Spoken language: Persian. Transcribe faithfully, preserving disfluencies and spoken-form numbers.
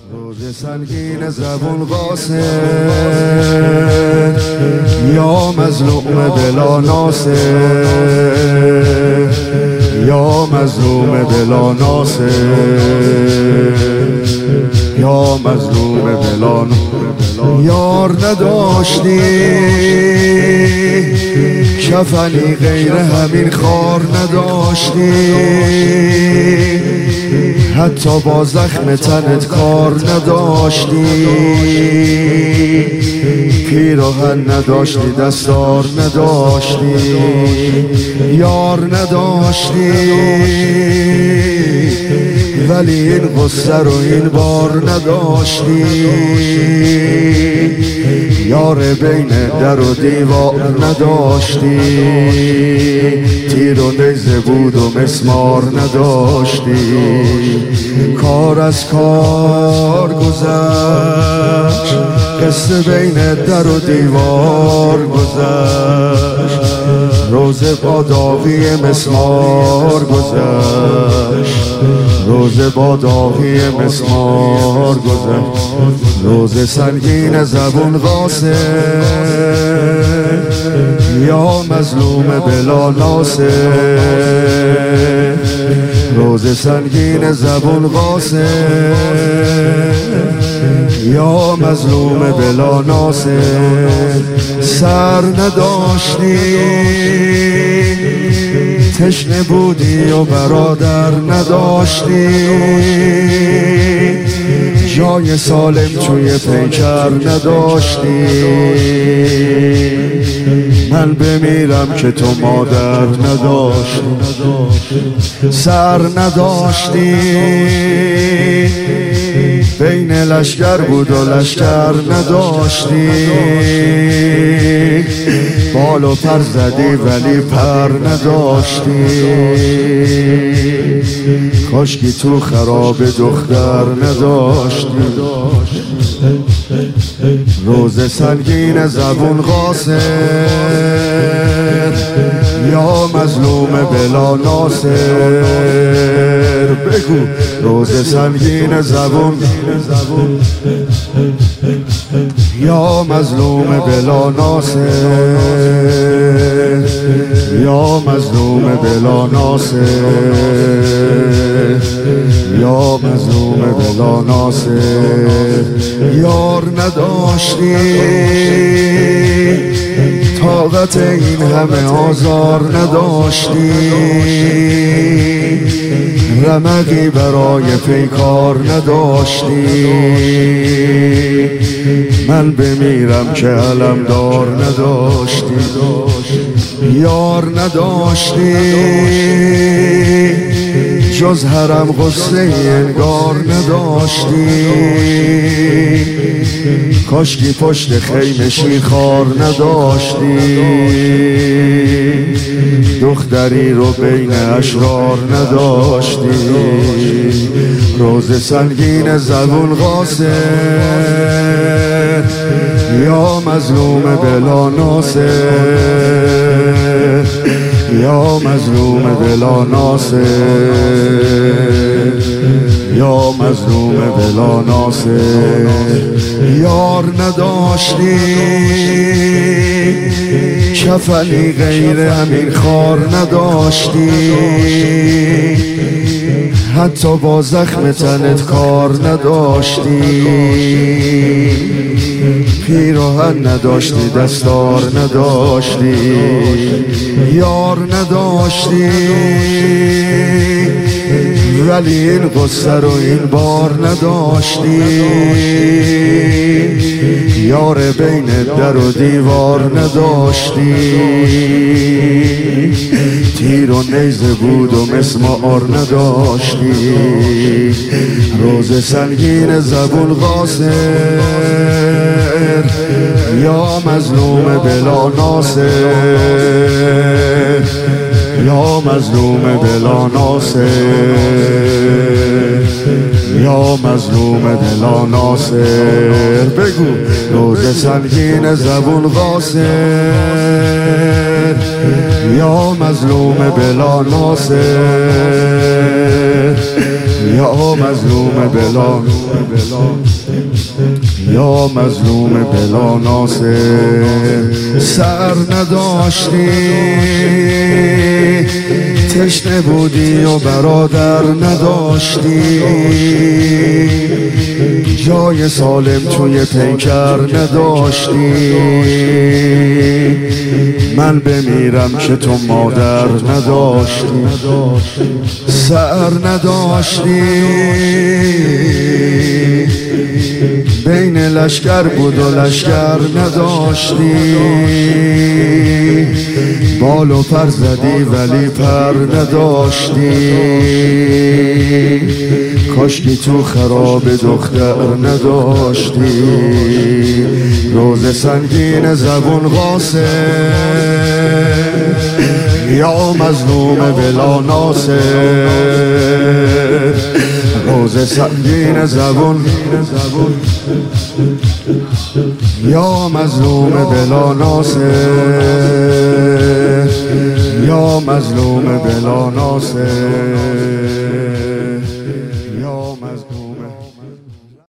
روز سنگین زبون قاصد یا مظلوم بلا ناصر، یا مظلوم بلا ناصر، یا مظلوم بلا ناصر. یار نداشتی کفنی غیر همین خار نداشتی، حتی با زخم تنت کار نداشتی، پیراهن نداشتی دستار نداشتی، یار نداشتی، ولی این غصه رو این بار نداشتی. یار بین در و دیوار نداشتی، تیر و نیزه بود و مسمار نداشتی. کار از کار گذشت، قصه بین در و دیوار گذشت، روز با داغی مسمار گذشت، روز با داغی مسمار گذشت. روز سنگین زبون قاصد یا مظلوم بلا ناصر، روز سنگین زبون قاصد یا مظلوم بلا ناصر. سر نداشتی تشنه بودی و برادر نداشتی، جای سالم توی پیکر نداشتی. من بمیرم که تو مادر نداشتی. سر نداشتی بین لشکر بود و لشکر نداشتی، بال و پر زدی ولی پر نداشتی. کاشکی تو خراب دختر نداشتی. روز سنگین زبون قاصد یا مظلوم بلا ناصر. بگو روز سنگین زبون یا مظلوم بلا ناصر، یا مظلوم بلا ناصر، یا مظلوم بلا ناصر. یار نداشتی طاقت این همه آزار نداشتی، رمقی برای پیکار نداشتی. من بمیرم که علمدار نداشتی. یار نداشتی جز حرم غصه انگار نداشتی، کاشکی پشت خیمه شیرخوار نداشتی، دختری رو بین اشرار نداشتی. روز سنگین زبون قاصد یا مظلوم بلا ناصر، یا مظلوم بلا ناصر، یا مظلوم بلا ناصر. یار نداشتی کفنی غیر همین خار نداشتی، حتی با زخم تنت کار نداشتی، پیراهن نداشتی دستار نداشتی، یار نداشتی، ولی این قصه رو این بار نداشتی. یار بین در و دیوار نداشتی، تیر و نیزه بود و مسمار نداشتی. روز سنگین زبون قاصد یا مظلوم بلا ناصر، یا مظلوم بلا ناصر، یا مظلوم بلا ناصر. بگو روز سنگین زبون قاصد یا مظلوم بلا ناصر، یا مظلوم بلا، یا مظلوم بلا ناصر. سر نداشتی تشنه بودی و برادر نداشتی، جای سالم توی پیکر نداشتی. من بمیرم که تو مادر نداشتی. سر نداشتی بین لشکر بود و لشکر نداشتی، بال و پر زدی ولی پر نداشتی. کاشکی تو خراب دختر نداشتی. روز سنگین زبون قاسم، یا مظلوم بلا ناصر. روز سنگین زبون، یا مظلوم بلا ناصر، یا مظلوم بلا ناصر.